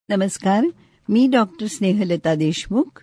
नमस्कार, मी डॉक्टर स्नेहलता देशमुख.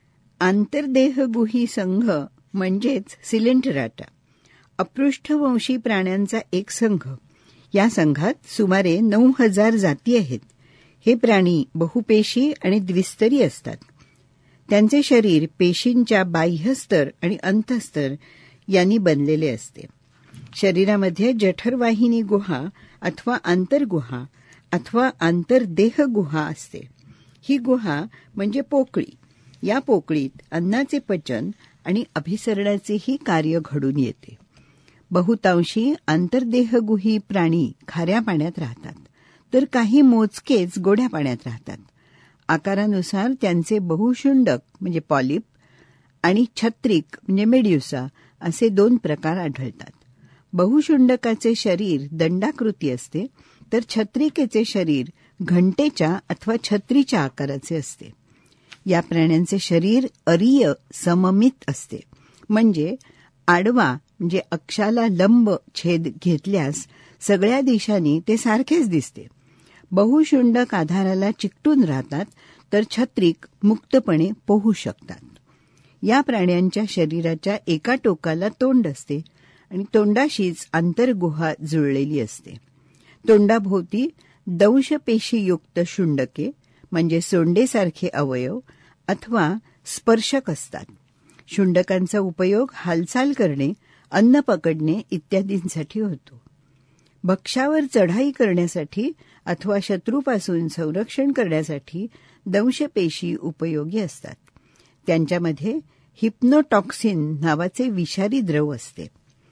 आंतरदेहगुही संघ म्हणजेच सिलेंटराटा अपृष्ठवंशी प्राण्यांचा एक संघ. या संघात सुमारे 9,000 जाती आहेत. हे प्राणी बहुपेशी आणि द्विस्तरी असतात. त्यांचे शरीर पेशींच्या बाह्यस्तर आणि अंतस्तर यांनी बनलेले असते. शरीरामध्ये जठरवाहिनी गुहा अथवा आंतरगुहा अथवा आंतरदेहगुहा असते. ही गुहा म्हणजे पोकळी. या पोकळीत अन्नाचे पचन आणि अभिसरणाचेही कार्य घडून येते. बहुतांशी आंतरदेहगुही प्राणी खाऱ्या पाण्यात राहतात, तर काही मोजकेच गोड्या पाण्यात राहतात. आकारानुसार त्यांचे बहुशुंडक म्हणजे पॉलिप आणि छत्रिक म्हणजे मेड्युसा असे 2 प्रकार आढळतात. बहुशुंडकाचे शरीर दंडाकृती असते, तर छत्रिकेचे शरीर घंटेच्या अथवा छत्रीच्या आकाराचे असते. या प्राण्यांचे शरीर अरीय सममित असते, म्हणजे आडवा म्हणजे अक्षाला लंब छेद घेतल्यास सगळ्या दिशांनी ते सारखेच दिसते. बहुशुंडक आधाराला चिकटून राहतात, तर छत्रिक मुक्तपणे पोहू शकतात. या प्राण्यांच्या शरीराच्या एका टोकाला तोंड असते आणि तोंडाशीच आंतरगुहा जुळलेली असते. तोंडाभोवती दंशपेशीयुक्त शुंडके म्हणजे सोंडेसारखे अवयव अथवा स्पर्शक असतात. शुंडकांचा उपयोग हालचाल करणे, अन्न पकडणे इत्यादींसाठी होतो. भक्ष्यावर चढाई करण्यासाठी अथवा शत्रूपासून संरक्षण करण्यासाठी दंशपेशी उपयोगी असतात. त्यांच्यामध्ये हिप्नोटॉक्सिन नावाचे विषारी द्रव असते.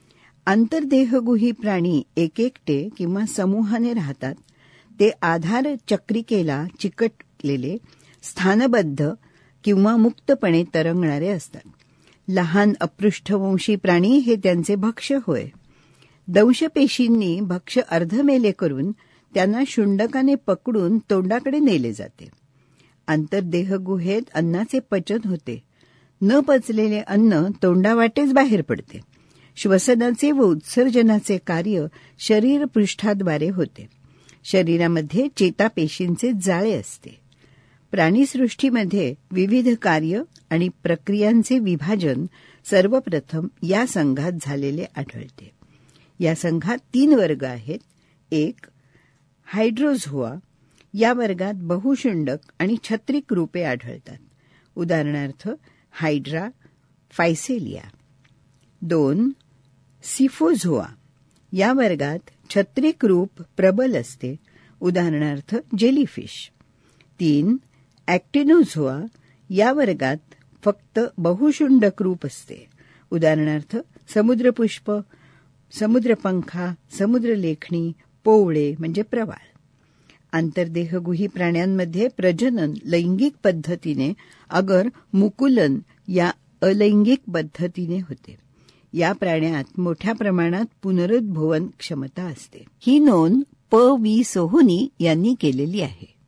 आंतरदेहगुही प्राणी एकेकटे किंवा समूहाने राहतात. ते आधार चक्रिकेला चिकटलेले, स्थानबद्ध किंवा मुक्तपणे तरंगणारे असतात. लहान अपृष्ठवंशी प्राणी हे त्यांचे भक्ष्य होय. दंशपेशींनी भक्ष्य अर्धमेले करून त्यांना शुंडकाने पकडून तोंडाकडे नेले जाते. आंतरदेहगुहेत अन्नाचे पचन होते. न पचलेले अन्न तोंडावाटेच बाहेर पडते. श्वसनाचे व उत्सर्जनाचे कार्य शरीरपृष्ठाद्वारे होते. शरीरामध्ये चेतापेशींचे जाळे असते. प्राणीसृष्टीमध्ये विविध कार्य आणि प्रक्रियांचे विभाजन सर्वप्रथम या संघात झालेले आढळते. या संघात 3 वर्ग आहेत. 1. हायड्रोझोआ. या वर्गात बहुशुंडक आणि छत्रिक रूपे आढळतात. उदाहरणार्थ हायड्रा, फायसेलिया. 2. सिफोझोआ. या वर्गात छत्रिक रूप प्रबल असते. उदाहरणार्थ जेलीफिश. 3. ॲक्टिनोझोआ. या वर्गात फक्त बहुशुंडक रूप असते. उदाहरणार्थ समुद्रपुष्प, समुद्रपंखा, समुद्रलेखणी, पोवळे म्हणजे प्रवाळ. आंतरदेहगुही प्राण्यांमध्ये प्रजनन लैंगिक पद्धतीने अगर मुकुलन या अलैंगिक पद्धतीने होते. या प्राण्यात मोठ्या प्रमाणात पुनरुद्भवन क्षमता असते. ही नोंद प. वी. सोहोनी यांनी केलेली आहे.